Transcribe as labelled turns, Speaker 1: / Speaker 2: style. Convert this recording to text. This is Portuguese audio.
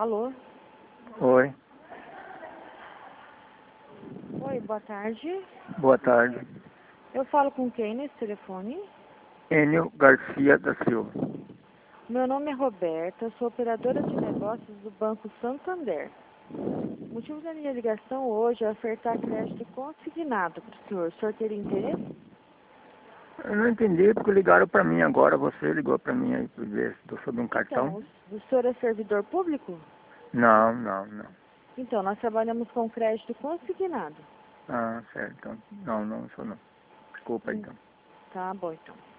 Speaker 1: Alô?
Speaker 2: Oi,
Speaker 1: Oi, boa tarde.
Speaker 2: boa tarde.
Speaker 1: Eu falo com quem nesse telefone?
Speaker 2: Enio Garcia da Silva.
Speaker 1: Meu nome é Roberta, sou operadora de negócios do Banco Santander. O motivo da minha ligação hoje é ofertar crédito consignado para o senhor. O senhor teria interesse?
Speaker 2: Eu não entendi porque ligaram para mim agora. Você ligou para mim aí para ver se estou sob um cartão.
Speaker 1: Então, o senhor é servidor público?
Speaker 2: Não, não, não.
Speaker 1: Então, nós trabalhamos com crédito consignado.
Speaker 2: Ah, certo. Então, não, não sou não. Desculpa então.
Speaker 1: Tá bom, então.